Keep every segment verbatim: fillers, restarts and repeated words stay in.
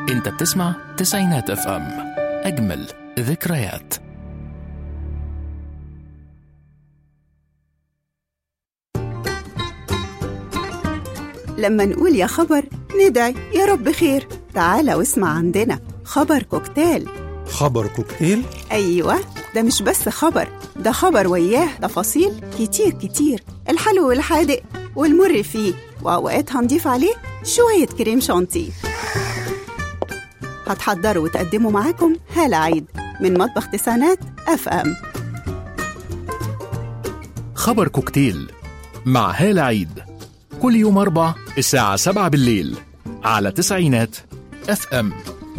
انت بتسمع تسعينات اف ام، اجمل ذكريات. لما نقول يا خبر ندعي يا رب خير. تعال واسمع عندنا خبر كوكتيل. خبر كوكتيل؟ أيوة، ده مش بس خبر، ده خبر وياه تفاصيل كتير كتير، الحلو والحادق والمر فيه، وأوقات هنضيف عليه شوية كريم شانتيه. هتحضروا وتقدموا معاكم هالة عيد من مطبخ تسعينات اف ام. خبر كوكتيل مع هالة عيد كل يوم أربع الساعة سبعة بالليل على تسعينات اف ام.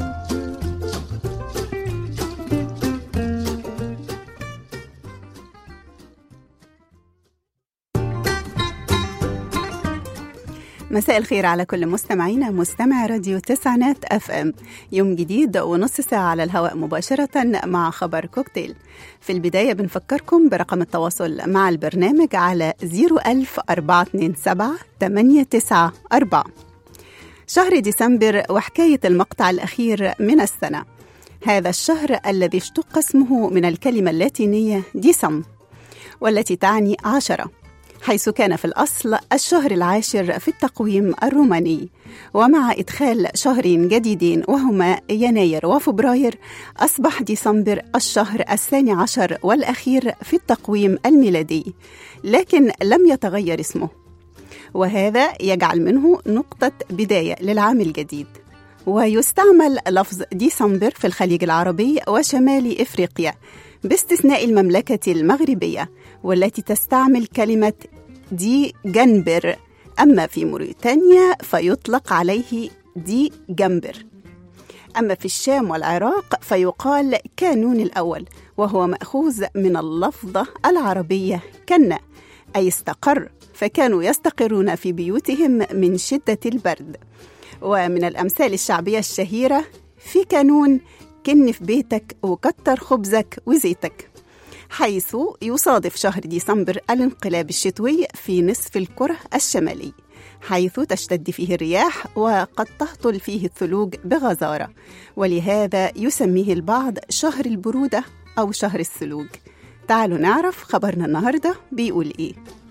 مساء الخير على كل مستمعينا مستمع راديو تسعينات اف ام. يوم جديد ونص ساعة على الهواء مباشرة مع خبر كوكتيل. في البداية بنفكركم برقم التواصل مع البرنامج على صفر ألف أربعة اتنين سبعة ثمانية تسعة أربعة. شهر ديسمبر وحكاية المقطع الأخير من السنة. هذا الشهر الذي اشتق اسمه من الكلمة اللاتينية ديسم، والتي تعني عشرة، حيث كان في الأصل الشهر العاشر في التقويم الروماني، ومع إدخال شهرين جديدين وهما يناير وفبراير أصبح ديسمبر الشهر الثاني عشر والأخير في التقويم الميلادي، لكن لم يتغير اسمه، وهذا يجعل منه نقطة بداية للعام الجديد. ويستعمل لفظ ديسمبر في الخليج العربي وشمال إفريقيا باستثناء المملكة المغربية، والتي تستعمل كلمة دي جنبر، أما في موريتانيا فيطلق عليه دي جنبر. أما في الشام والعراق فيقال كانون الأول، وهو مأخوذ من اللفظة العربية كنا، أي استقر، فكانوا يستقرون في بيوتهم من شدة البرد. ومن الأمثال الشعبية الشهيرة في كانون كن في بيتك وكتر خبزك وزيتك، حيث يصادف شهر ديسمبر الانقلاب الشتوي في نصف الكرة الشمالي، حيث تشتد فيه الرياح وقد تهطل فيه الثلوج بغزارة، ولهذا يسميه البعض شهر البرودة أو شهر الثلوج. تعالوا نعرف خبرنا النهاردة بيقول إيه.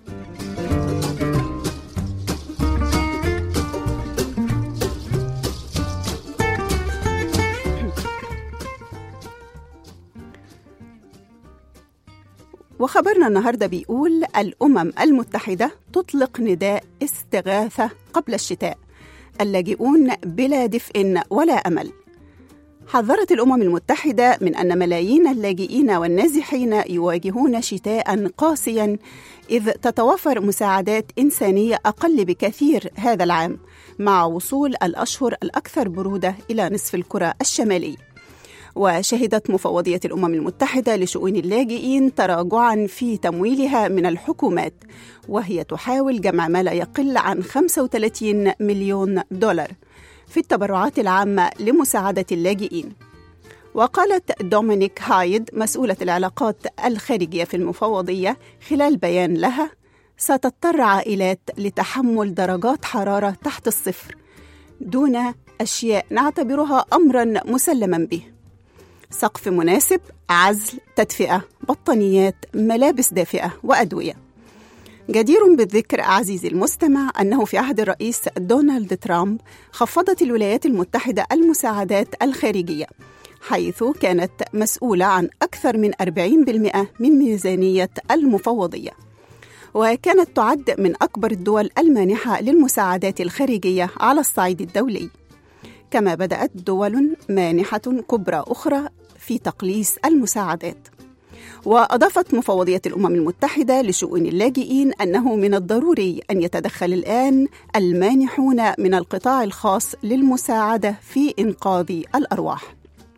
وخبرنا النهاردة بيقول الأمم المتحدة تطلق نداء استغاثة قبل الشتاء، اللاجئون بلا دفء ولا أمل. حذرت الأمم المتحدة من أن ملايين اللاجئين والنازحين يواجهون شتاء قاسيا، إذ تتوفر مساعدات إنسانية أقل بكثير هذا العام مع وصول الأشهر الأكثر برودة إلى نصف الكرة الشمالي. وشهدت مفوضية الأمم المتحدة لشؤون اللاجئين تراجعاً في تمويلها من الحكومات، وهي تحاول جمع ما لا يقل عن خمسة وثلاثين مليون دولار في التبرعات العامة لمساعدة اللاجئين. وقالت دومينيك هايد مسؤولة العلاقات الخارجية في المفوضية خلال بيان لها: ستضطر عائلات لتحمل درجات حرارة تحت الصفر دون أشياء نعتبرها أمراً مسلماً به: سقف مناسب، عزل، تدفئة، بطانيات، ملابس دافئة وأدوية. جدير بالذكر عزيزي المستمع أنه في عهد الرئيس دونالد ترامب خفضت الولايات المتحدة المساعدات الخارجية، حيث كانت مسؤولة عن أكثر من أربعين بالمئة من ميزانية المفوضية، وكانت تعد من أكبر الدول المانحة للمساعدات الخارجية على الصعيد الدولي. كما بدأت دول مانحة كبرى أخرى في تقليص المساعدات. وأضافت مفوضية الأمم المتحدة لشؤون اللاجئين أنه من الضروري أن يتدخل الآن المانحون من القطاع الخاص للمساعدة في إنقاذ الأرواح.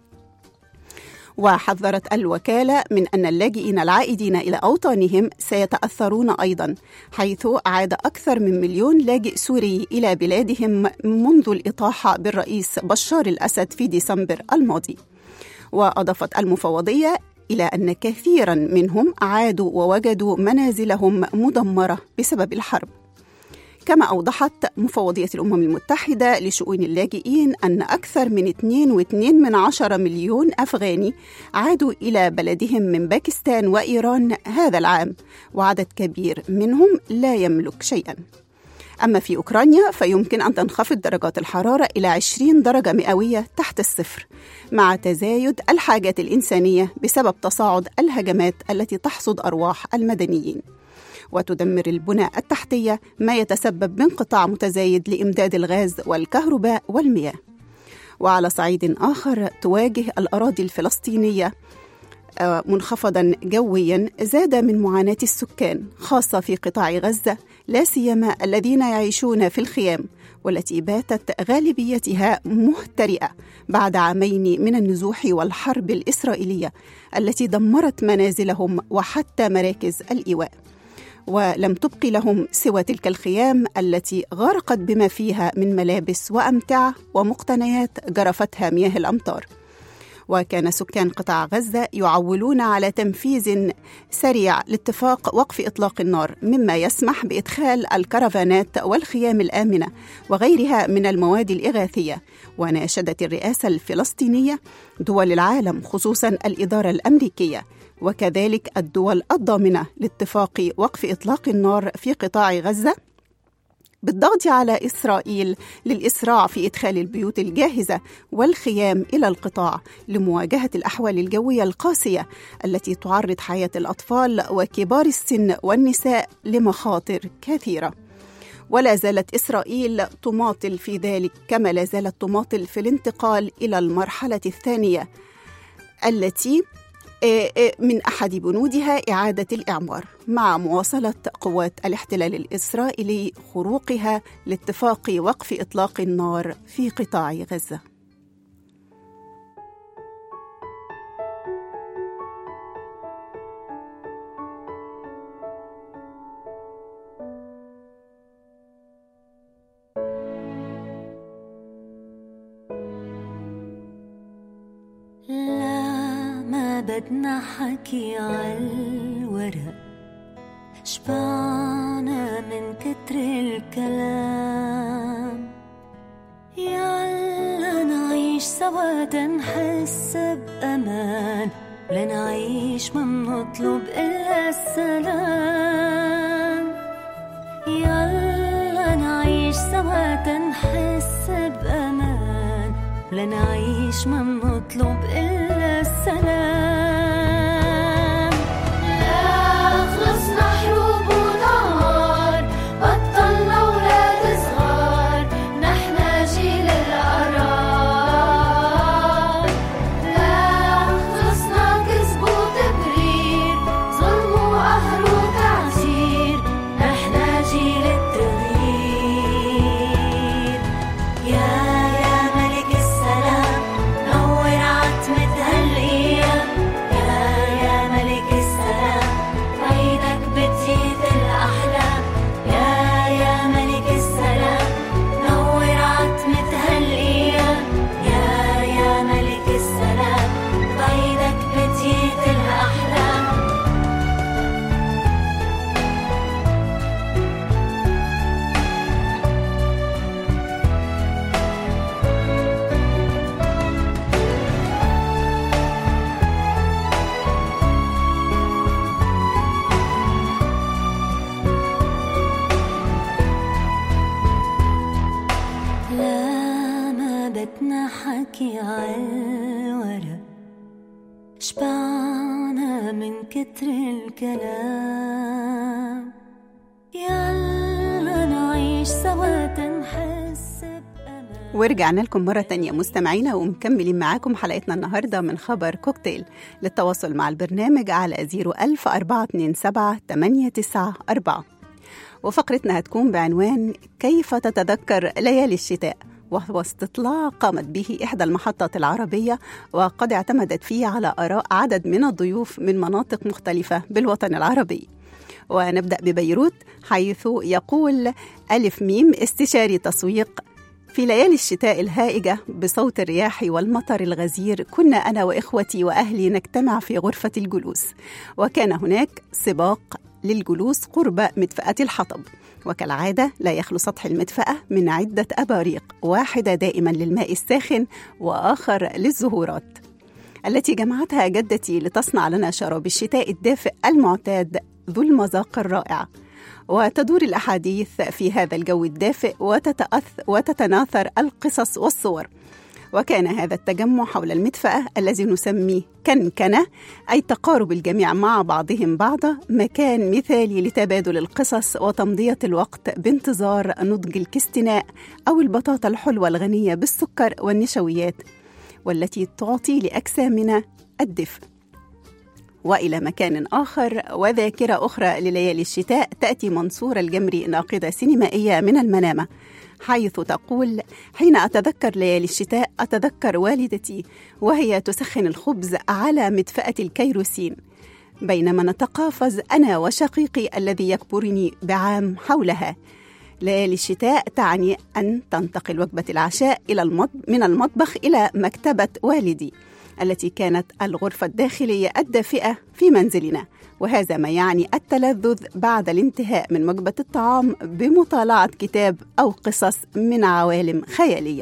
وحذرت الوكالة من أن اللاجئين العائدين إلى أوطانهم سيتأثرون أيضاً، حيث عاد أكثر من مليون لاجئ سوري إلى بلادهم منذ الإطاحة بالرئيس بشار الأسد في ديسمبر الماضي. وأضافت المفوضية إلى أن كثيراً منهم عادوا ووجدوا منازلهم مدمرة بسبب الحرب. كما أوضحت مفوضية الأمم المتحدة لشؤون اللاجئين أن أكثر من اثنين فاصلة اثنين من عشرة مليون أفغاني عادوا إلى بلدهم من باكستان وإيران هذا العام، وعدد كبير منهم لا يملك شيئاً. أما في أوكرانيا فيمكن أن تنخفض درجات الحرارة إلى عشرين درجة مئوية تحت الصفر، مع تزايد الحاجات الإنسانية بسبب تصاعد الهجمات التي تحصد أرواح المدنيين وتدمر البنى التحتية، ما يتسبب بانقطاع متزايد لإمداد الغاز والكهرباء والمياه. وعلى صعيد آخر تواجه الأراضي الفلسطينية منخفضاً جوياً زاد من معاناة السكان، خاصة في قطاع غزة، لا سيما الذين يعيشون في الخيام، والتي باتت غالبيتها مهترئة بعد عامين من النزوح والحرب الإسرائيلية التي دمرت منازلهم وحتى مراكز الإيواء، ولم تبق لهم سوى تلك الخيام التي غرقت بما فيها من ملابس وأمتعة ومقتنيات جرفتها مياه الأمطار. وكان سكان قطاع غزة يعولون على تنفيذ سريع لاتفاق وقف إطلاق النار، مما يسمح بإدخال الكرفانات والخيام الآمنة وغيرها من المواد الإغاثية. وناشدت الرئاسة الفلسطينية دول العالم، خصوصاً الإدارة الأمريكية وكذلك الدول الضامنة لاتفاق وقف إطلاق النار في قطاع غزة، بالضغط على إسرائيل للإسراع في إدخال البيوت الجاهزة والخيام إلى القطاع لمواجهة الأحوال الجوية القاسية التي تعرض حياة الأطفال وكبار السن والنساء لمخاطر كثيرة. ولا زالت إسرائيل تماطل في ذلك، كما لا زالت تماطل في الانتقال إلى المرحلة الثانية التي من أحد بنودها إعادة الإعمار، مع مواصلة قوات الاحتلال الإسرائيلي خروقها لاتفاق وقف إطلاق النار في قطاع غزة. بدنا حكي عالورق، شبعنا من كتر الكلام، يلا نعيش سوا تنحس بأمان، لنعيش ما منطلب إلا السلام. يلا نعيش سوا تنحس بأمان، لنعيش ما منطلب إلا السلام. حكي عالورق، شبعنا من كتر الكلام، يلا نعيش سوا تنحس بأمان. ورجعنا لكم مرة تانية مستمعينا، ومكملين معاكم حلقتنا النهاردة من خبر كوكتيل. للتواصل مع البرنامج على زيرو ألف أربعة اتنين سبعة تمانية تسعة أربعة. وفقرتنا هتكون بعنوان كيف تتذكر ليالي الشتاء، وهو استطلاع قامت به إحدى المحطات العربية، وقد اعتمدت فيه على آراء عدد من الضيوف من مناطق مختلفة بالوطن العربي. ونبدأ ببيروت، حيث يقول ألف ميم استشاري تسويق: في ليالي الشتاء الهائجة بصوت الرياح والمطر الغزير، كنا أنا وإخوتي وأهلي نجتمع في غرفة الجلوس، وكان هناك سباق للجلوس قرب مدفأة الحطب، وكالعادة لا يخلو سطح المدفأة من عدة أباريق، واحدة دائما للماء الساخن وآخر للزهورات، التي جمعتها جدتي لتصنع لنا شراب الشتاء الدافئ المعتاد ذو المذاق الرائع. وتدور الأحاديث في هذا الجو الدافئ وتتأث وتتناثر القصص والصور. وكان هذا التجمع حول المدفأة الذي نسميه كنكنة، أي تقارب الجميع مع بعضهم بعضا، مكان مثالي لتبادل القصص وتمضية الوقت بانتظار نضج الكستناء أو البطاطا الحلوة الغنية بالسكر والنشويات، والتي تعطي لأجسامنا الدفء. وإلى مكان آخر وذاكرة أخرى لليالي الشتاء تأتي منصورة الجمري، ناقدة سينمائية من المنامة، حيث تقول: حين أتذكر ليالي الشتاء أتذكر والدتي وهي تسخن الخبز على مدفأة الكيروسين بينما نتقافز أنا وشقيقي الذي يكبرني بعام حولها. ليالي الشتاء تعني أن تنتقل وجبة العشاء إلى المطبخ من المطبخ إلى مكتبة والدي التي كانت الغرفة الداخلية الدافئة في منزلنا، وهذا ما يعني التلذذ بعد الانتهاء من وجبة الطعام بمطالعة كتاب أو قصص من عوالم خيالية.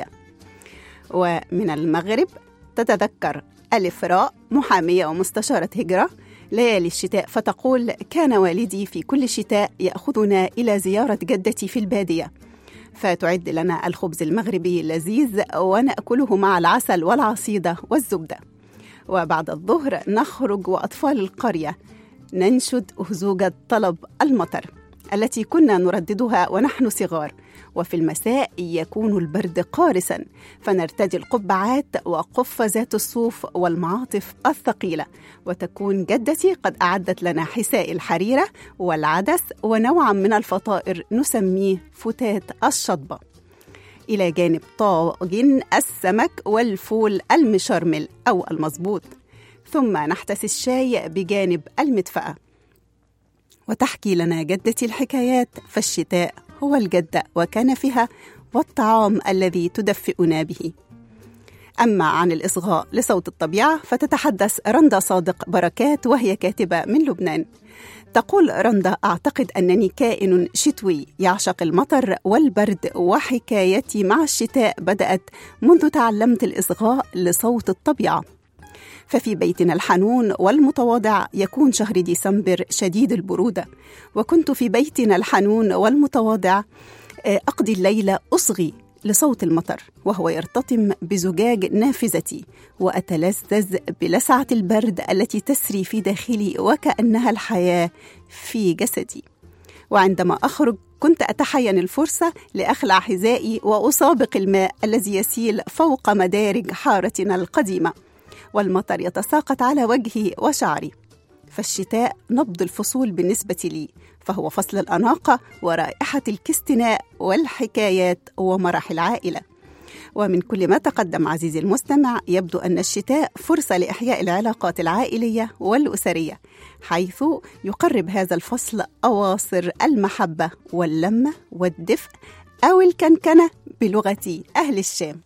ومن المغرب تتذكر ألف راء، محامية ومستشارة هجرة، ليالي الشتاء، فتقول: كان والدي في كل شتاء يأخذنا إلى زيارة جدتي في البادية، فتعد لنا الخبز المغربي اللذيذ ونأكله مع العسل والعصيدة والزبدة. وبعد الظهر نخرج وأطفال القرية ننشد أهزوجة طلب المطر التي كنا نرددها ونحن صغار. وفي المساء يكون البرد قارسا فنرتدي القبعات وقفازات الصوف والمعاطف الثقيلة، وتكون جدتي قد أعدت لنا حساء الحريرة والعدس ونوعا من الفطائر نسميه فتات الشطبة، إلى جانب طاجن السمك والفول المشرمل أو المظبوط، ثم نحتسي الشاي بجانب المدفأة. وتحكي لنا جدتي الحكايات، فالشتاء هو الجدة وكنفها والطعام الذي تدفئنا به. أما عن الإصغاء لصوت الطبيعة فتتحدث رندا صادق بركات، وهي كاتبة من لبنان. تقول رندا: أعتقد أنني كائن شتوي يعشق المطر والبرد، وحكايتي مع الشتاء بدأت منذ تعلمت الإصغاء لصوت الطبيعة. ففي بيتنا الحنون والمتواضع يكون شهر ديسمبر شديد البرودة، وكنت في بيتنا الحنون والمتواضع أقضي الليل أصغي لصوت المطر وهو يرتطم بزجاج نافذتي، وأتلذذ بلسعة البرد التي تسري في داخلي وكأنها الحياة في جسدي. وعندما أخرج كنت أتحين الفرصة لأخلع حذائي وأسابق الماء الذي يسيل فوق مدارج حارتنا القديمة، والمطر يتساقط على وجهي وشعري. فالشتاء نبض الفصول بالنسبة لي، فهو فصل الأناقة ورائحة الكستناء والحكايات ومرح العائلة. ومن كل ما تقدم عزيزي المستمع يبدو أن الشتاء فرصة لإحياء العلاقات العائلية والأسرية، حيث يقرب هذا الفصل أواصر المحبة واللمة والدفء أو الكنكنة بلغة أهل الشام.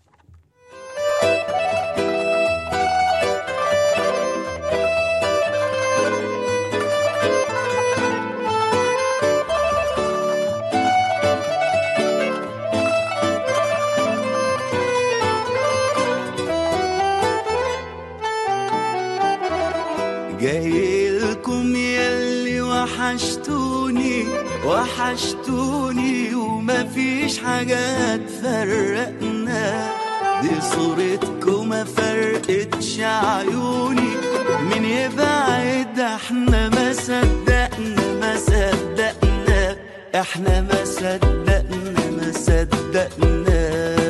جايلكم ياللي وحشتوني وحشتوني ومفيش حاجة تفرقنا، دي صورتكم ما فرقتش عيوني، من يبعد احنا ما صدقنا ما صدقنا احنا ما صدقنا ما صدقنا.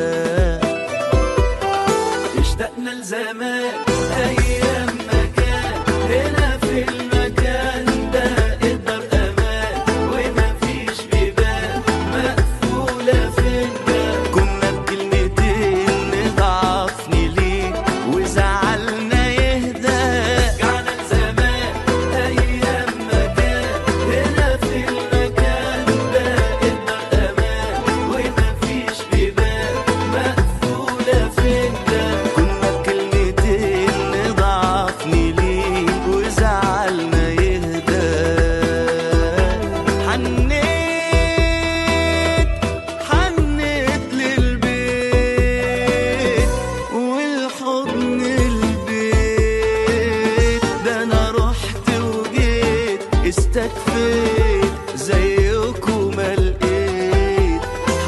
اشتقنا لزمان ايام هنا في المكان ده الدار امان ومفيش بيبان مقفوله فينا، كنا بكلمتين نضعفني ليه وزعلنا يهدى. رجعنا لزمان ايام مكان هنا في المكان ده الدار امان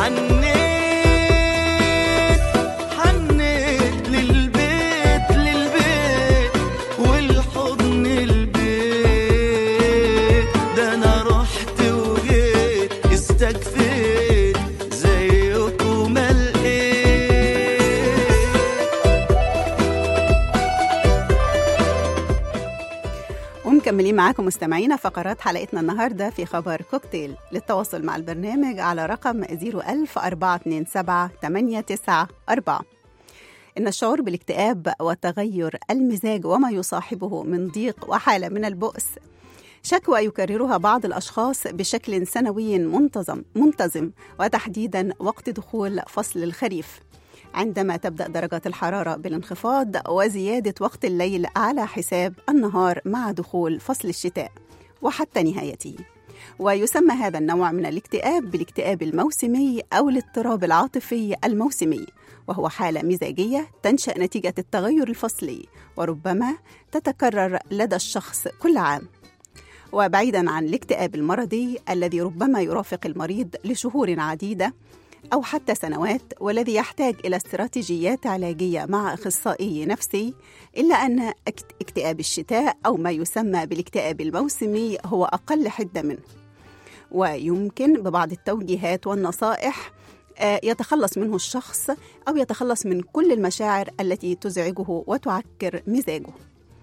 حنيت حنيت للبيت للبيت والحضن البيت، ده أنا رحت وجيت استكفيت زيكم ما لقيت. ومكملين معاكم مستمعينا فقرات حلقتنا النهاردة في خبر كوكتيل. للتواصل مع البرنامج على رقم صفر ألف أربعة اتنين سبعة ثمانية تسعة أربعة. إن الشعور بالاكتئاب وتغير المزاج وما يصاحبه من ضيق وحالة من البؤس شكوى يكررها بعض الأشخاص بشكل سنوي منتظم منتظم وتحديدا وقت دخول فصل الخريف، عندما تبدأ درجات الحرارة بالانخفاض وزيادة وقت الليل على حساب النهار مع دخول فصل الشتاء وحتى نهايته. ويسمى هذا النوع من الاكتئاب بالاكتئاب الموسمي أو الاضطراب العاطفي الموسمي، وهو حالة مزاجية تنشأ نتيجة التغير الفصلي وربما تتكرر لدى الشخص كل عام. وبعيداً عن الاكتئاب المرضي الذي ربما يرافق المريض لشهور عديدة أو حتى سنوات، والذي يحتاج إلى استراتيجيات علاجية مع أخصائي نفسي، إلا أن اكتئاب الشتاء أو ما يسمى بالاكتئاب الموسمي هو أقل حدة منه، ويمكن ببعض التوجيهات والنصائح يتخلص منه الشخص أو يتخلص من كل المشاعر التي تزعجه وتعكر مزاجه.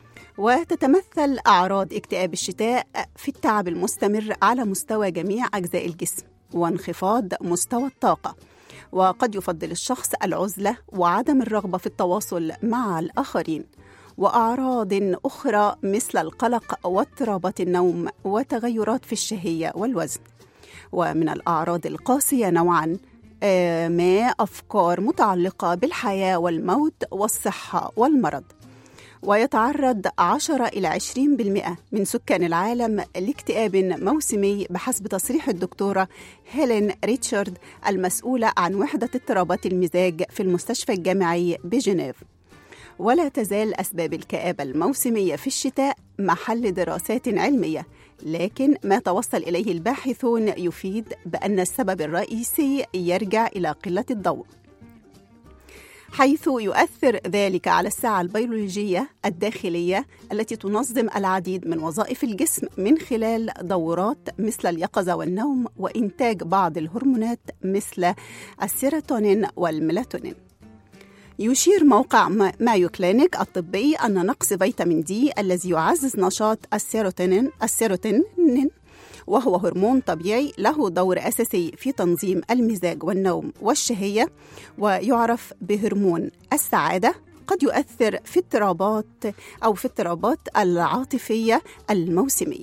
وتتمثل أعراض اكتئاب الشتاء في التعب المستمر على مستوى جميع أجزاء الجسم وانخفاض مستوى الطاقة، وقد يفضل الشخص العزلة وعدم الرغبة في التواصل مع الآخرين، وأعراض أخرى مثل القلق واضطرابات النوم وتغيرات في الشهية والوزن. ومن الأعراض القاسية نوعاً ما أفكار متعلقة بالحياة والموت والصحة والمرض. ويتعرض عشرة إلى عشرين بالمئة من سكان العالم لاكتئاب موسمي بحسب تصريح الدكتورة هيلين ريتشارد المسؤولة عن وحدة اضطرابات المزاج في المستشفى الجامعي بجنيف. ولا تزال أسباب الكآبة الموسمية في الشتاء محل دراسات علمية، لكن ما توصل إليه الباحثون يفيد بأن السبب الرئيسي يرجع إلى قلة الضوء، حيث يؤثر ذلك على الساعة البيولوجية الداخلية التي تنظم العديد من وظائف الجسم من خلال دورات مثل اليقظة والنوم وإنتاج بعض الهرمونات مثل السيروتونين والميلاتونين. يشير موقع مايو كلينيك الطبي أن نقص فيتامين دي الذي يعزز نشاط السيروتونين السيروتونين وهو هرمون طبيعي له دور أساسي في تنظيم المزاج والنوم والشهية، ويعرف بهرمون السعادة، قد يؤثر في اضطرابات أو في اضطرابات العاطفية الموسمية.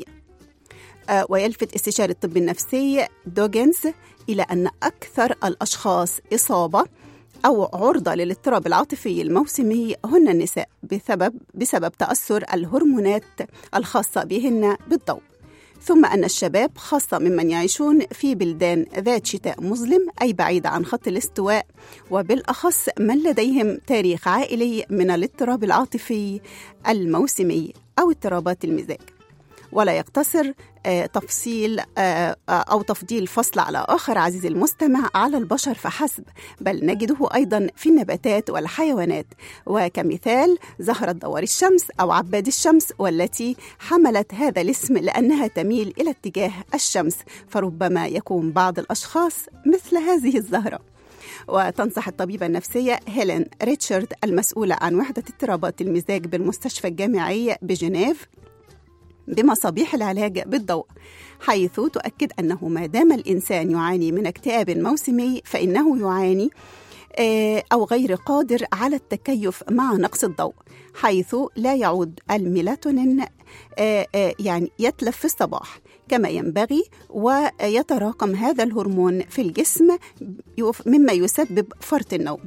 ويلفت استشاري الطب النفسي دوغنز إلى أن أكثر الأشخاص إصابة أو عرضة للاضطراب العاطفي الموسمي هن النساء بسبب بسبب تأثر الهرمونات الخاصة بهن بالضوء، ثم أن الشباب خاصة ممن يعيشون في بلدان ذات شتاء مظلم أي بعيدة عن خط الاستواء، وبالأخص من لديهم تاريخ عائلي من الاضطراب العاطفي الموسمي أو اضطرابات المزاج. ولا يقتصر تفصيل أو تفضيل فصل على آخر عزيزي المستمع على البشر فحسب، بل نجده أيضا في النباتات والحيوانات، وكمثال زهرة دوار الشمس أو عباد الشمس، والتي حملت هذا الاسم لأنها تميل إلى اتجاه الشمس، فربما يكون بعض الأشخاص مثل هذه الزهرة. وتنصح الطبيبة النفسية هيلين ريتشارد المسؤولة عن وحدة اضطرابات المزاج بالمستشفى الجامعي بجنيف بمصابيح العلاج بالضوء، حيث تؤكد أنه ما دام الإنسان يعاني من اكتئاب موسمي فإنه يعاني أو غير قادر على التكيف مع نقص الضوء، حيث لا يعود الميلاتونين يعني يتلف في الصباح كما ينبغي، ويتراكم هذا الهرمون في الجسم مما يسبب فرط النوم.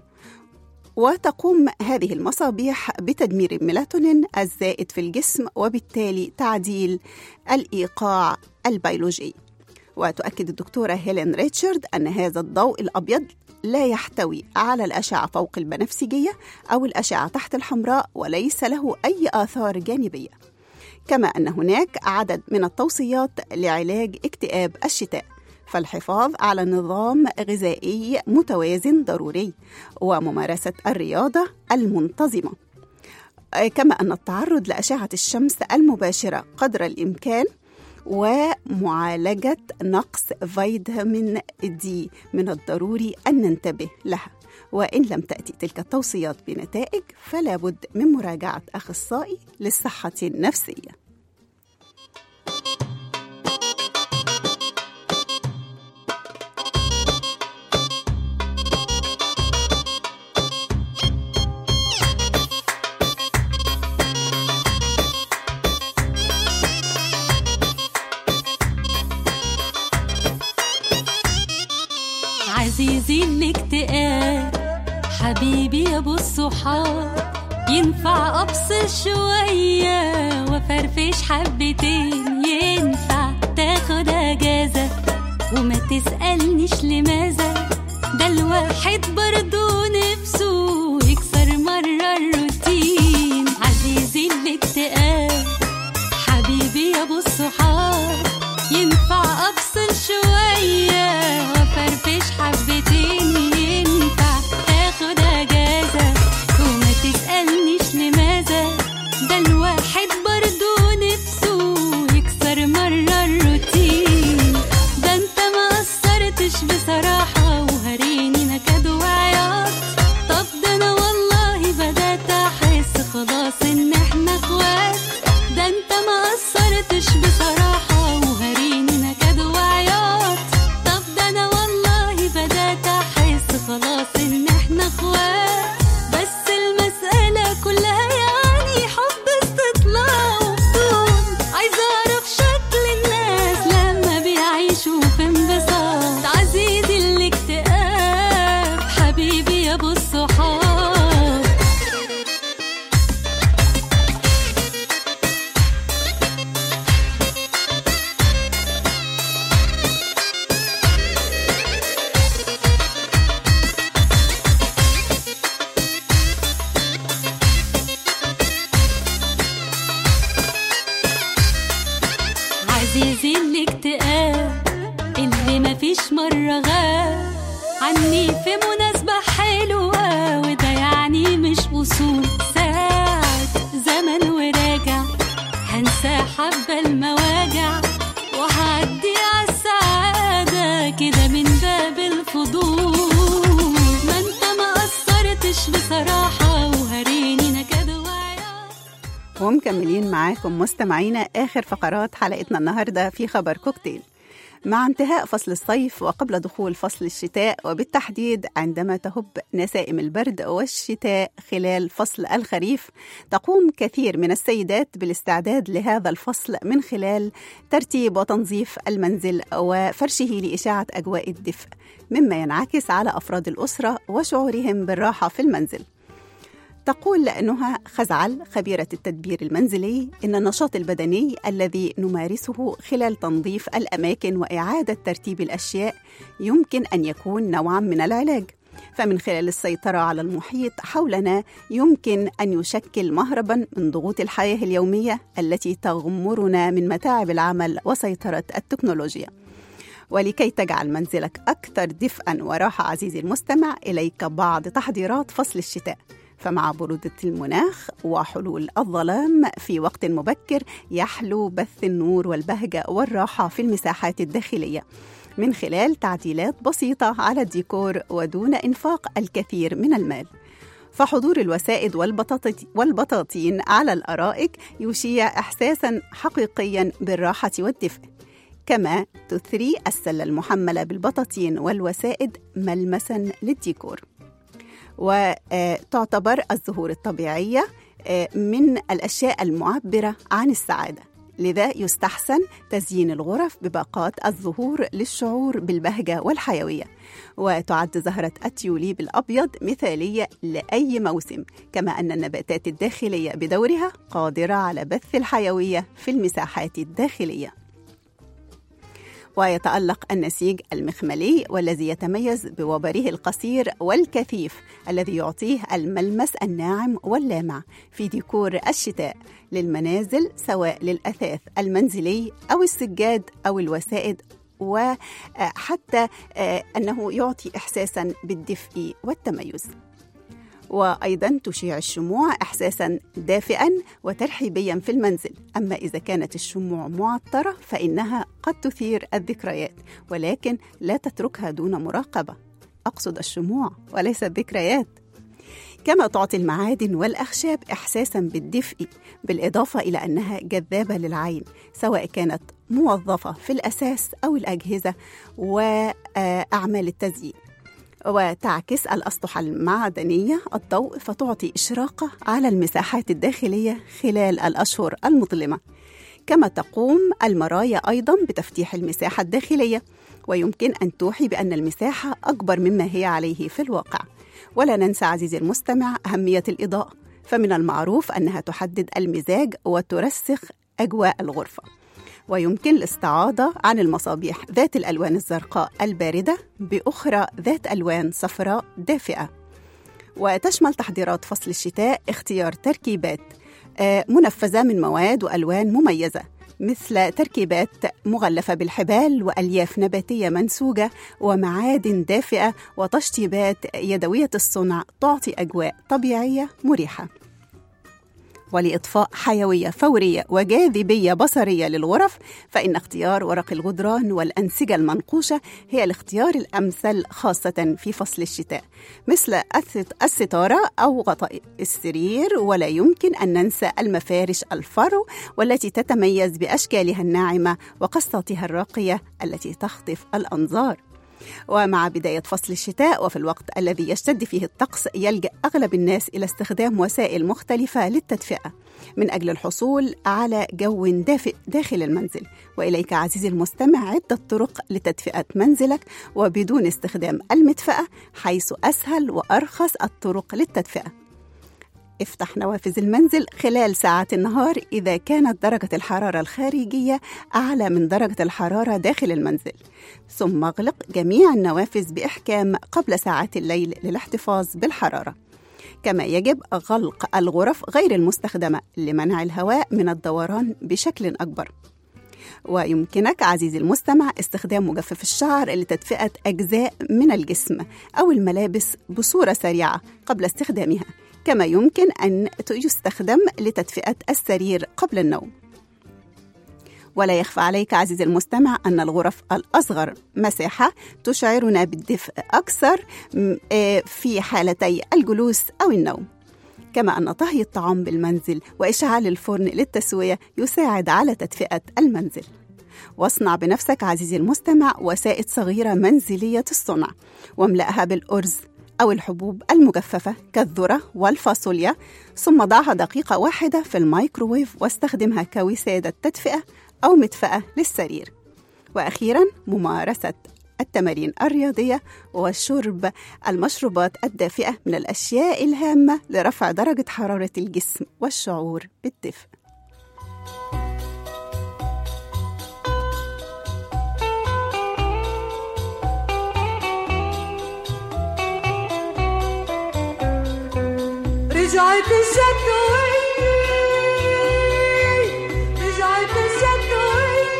وتقوم هذه المصابيح بتدمير الميلاتونين الزائد في الجسم وبالتالي تعديل الإيقاع البيولوجي. وتؤكد الدكتورة هيلين ريتشارد أن هذا الضوء الأبيض لا يحتوي على الأشعة فوق البنفسجية أو الأشعة تحت الحمراء وليس له أي آثار جانبية، كما أن هناك عدد من التوصيات لعلاج اكتئاب الشتاء، فالحفاظ على نظام غذائي متوازن ضروري، وممارسة الرياضة المنتظمة، كما أن التعرض لأشعة الشمس المباشرة قدر الإمكان، ومعالجة نقص فيتامين دي من الضروري أن ننتبه لها. وإن لم تأتي تلك التوصيات بنتائج فلا بد من مراجعة أخصائي للصحة النفسية. عزيزي الاكتئاب حبيبي يا ابو الصحاب، ينفع افصل شوية وفرفش حبتين، ينفع تاخد اجازة وما تسألنيش لماذا، ده الواحد برضو نفسه يكسر مرة الروتين. عزيزي الاكتئاب حبيبي يا ابو الصحاب، ينفع افصل شوية وفرفش حبتين، ينفع تاخد اجازة وما تسألنيش لماذا، ده الواحد برضو نفسه يكسر مرة الروتين. ده انت ما قصرتش بصراحة وهريني نكد وعياط، طب ده انا والله بدأت احس خلاص ان احنا اخوات. ده انت ما قصرتش بصراحة وهريني نكد وعياط، طب ده انا والله بدأت احس خلاص ان احنا اخوات. بس المسألة كلها يعني حب استطلاع وفضول، عايزة اعرف شكل الناس لما بيعيشوا في انبساط. عزيزي الاكتئاب حبيبي يا ابو الصحاب. عزيزي الاكتئاب اللي مفيش مرة غاب عني في مناسبة حلوة، وده يعني مش أصول ساعة زمن وراجع، هنسى حبة المواجع وهعدي عالسعادة كده من باب الفضول. ما انت ما قصرتش بصراحة وهريني نكد وعياط. ومكملين معاكم مستمعينا آخر فقرات حلقتنا النهاردة في خبر كوكتيل. مع انتهاء فصل الصيف وقبل دخول فصل الشتاء، وبالتحديد عندما تهب نسائم البرد والشتاء خلال فصل الخريف، تقوم كثير من السيدات بالاستعداد لهذا الفصل من خلال ترتيب وتنظيف المنزل وفرشه لإشاعة أجواء الدفء، مما ينعكس على أفراد الأسرة وشعورهم بالراحة في المنزل. تقول نهى خزعل خبيرة التدبير المنزلي إن النشاط البدني الذي نمارسه خلال تنظيف الأماكن وإعادة ترتيب الأشياء يمكن أن يكون نوعاً من العلاج، فمن خلال السيطرة على المحيط حولنا يمكن أن يشكل مهرباً من ضغوط الحياة اليومية التي تغمرنا من متاعب العمل وسيطرة التكنولوجيا. ولكي تجعل منزلك أكثر دفئاً وراحة عزيزي المستمع، إليك بعض تحضيرات فصل الشتاء. فمع برودة المناخ وحلول الظلام في وقت مبكر، يحلو بث النور والبهجة والراحة في المساحات الداخلية من خلال تعديلات بسيطة على الديكور ودون إنفاق الكثير من المال. فحضور الوسائد والبطاطين على الأرائك يشيع إحساساً حقيقياً بالراحة والدفء، كما تثري السلة المحملة بالبطاطين والوسائد ملمساً للديكور. وتعتبر الزهور الطبيعية من الأشياء المعبرة عن السعادة، لذا يستحسن تزيين الغرف بباقات الزهور للشعور بالبهجة والحيوية. وتعد زهرة التيوليب الأبيض مثالية لأي موسم، كما أن النباتات الداخلية بدورها قادرة على بث الحيوية في المساحات الداخلية. ويتألق النسيج المخملي والذي يتميز بوبره القصير والكثيف الذي يعطيه الملمس الناعم واللامع في ديكور الشتاء للمنازل، سواء للأثاث المنزلي أو السجاد أو الوسائد وحتى أنه يعطي إحساساً بالدفء والتميز. وأيضاً تشيع الشموع إحساساً دافئاً وترحيبياً في المنزل. أما إذا كانت الشموع معطرة فإنها قد تثير الذكريات، ولكن لا تتركها دون مراقبة. أقصد الشموع وليس الذكريات. كما تعطي المعادن والأخشاب إحساساً بالدفء، بالإضافة إلى أنها جذابة للعين سواء كانت موظفة في الأساس أو الأجهزة وأعمال التزيين. وتعكس الأسطح المعدنية الضوء فتعطي إشراقة على المساحات الداخلية خلال الأشهر المظلمة. كما تقوم المرايا أيضاً بتفتيح المساحة الداخلية، ويمكن أن توحي بأن المساحة أكبر مما هي عليه في الواقع. ولا ننسى عزيزي المستمع أهمية الإضاءة، فمن المعروف أنها تحدد المزاج وترسخ أجواء الغرفة. ويمكن الاستعاضة عن المصابيح ذات الألوان الزرقاء الباردة بأخرى ذات ألوان صفراء دافئة. وتشمل تحضيرات فصل الشتاء اختيار تركيبات منفذة من مواد وألوان مميزة، مثل تركيبات مغلفة بالحبال وألياف نباتية منسوجة ومعادن دافئة وتشطيبات يدوية الصنع تعطي أجواء طبيعية مريحة. ولإضفاء حيوية فورية وجاذبية بصرية للغرف، فإن اختيار ورق الجدران والأنسجة المنقوشة هي الاختيار الأمثل خاصة في فصل الشتاء، مثل الستارة أو غطاء السرير. ولا يمكن أن ننسى المفارش الفرو والتي تتميز بأشكالها الناعمة وقصاتها الراقية التي تخطف الأنظار. ومع بداية فصل الشتاء وفي الوقت الذي يشتد فيه الطقس يلجأ أغلب الناس إلى استخدام وسائل مختلفة للتدفئة من أجل الحصول على جو دافئ داخل المنزل. وإليك عزيزي المستمع عدة طرق لتدفئة منزلك وبدون استخدام المدفأة، حيث أسهل وأرخص الطرق للتدفئة. افتح نوافذ المنزل خلال ساعات النهار إذا كانت درجة الحرارة الخارجية أعلى من درجة الحرارة داخل المنزل، ثم اغلق جميع النوافذ بإحكام قبل ساعات الليل للاحتفاظ بالحرارة. كما يجب غلق الغرف غير المستخدمة لمنع الهواء من الدوران بشكل أكبر. ويمكنك عزيزي المستمع استخدام مجفف الشعر لتدفئة أجزاء من الجسم أو الملابس بصورة سريعة قبل استخدامها، كما يمكن أن يستخدم لتدفئة السرير قبل النوم. ولا يخفى عليك عزيزي المستمع أن الغرف الأصغر مساحة تشعرنا بالدفء أكثر في حالتي الجلوس أو النوم. كما أن طهي الطعام بالمنزل وإشعال الفرن للتسوية يساعد على تدفئة المنزل. واصنع بنفسك عزيزي المستمع وسائد صغيرة منزلية الصنع واملأها بالأرز أو الحبوب المجففة كالذرة والفاصوليا، ثم ضعها دقيقة واحدة في الميكروويف واستخدمها كوسادة تدفئة أو مدفأة للسرير. وأخيراً ممارسة التمارين الرياضية وشرب المشروبات الدافئة من الأشياء الهامة لرفع درجة حرارة الجسم والشعور بالدفء. رجعت الشتوية رجعت الشتوية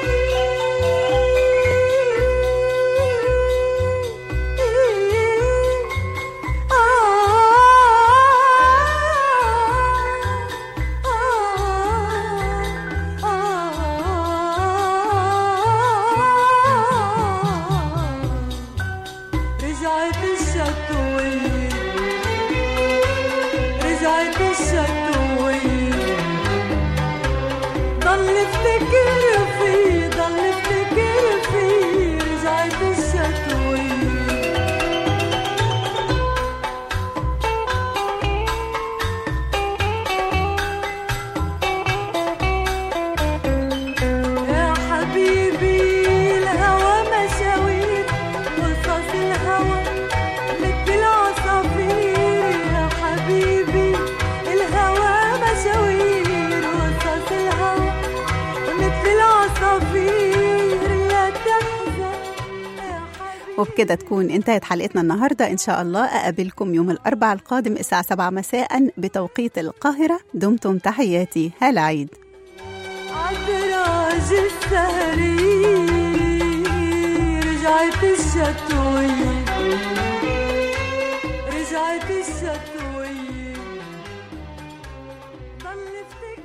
رجعت الشتوية رجعت الشتوية ضل افتكر فيه ضل افتكر فيه رجعت الشتوية يا حبيبي الهوى مشاوير وصاص الهوى مثل العصافير. يا حبيبي الهوى مشاوير وصاص الهوى مثل العصافير. لا تحزن يا حبيبي. وبكده تكون انتهت حلقتنا النهاردة. إن شاء الله أقابلكم يوم الأربعاء القادم الساعة سبعة مساء بتوقيت القاهرة. دمتم تحياتي هالة عيد. عالدراج السهري رجعت الشتوية رجعت الشتوية ضل افتكر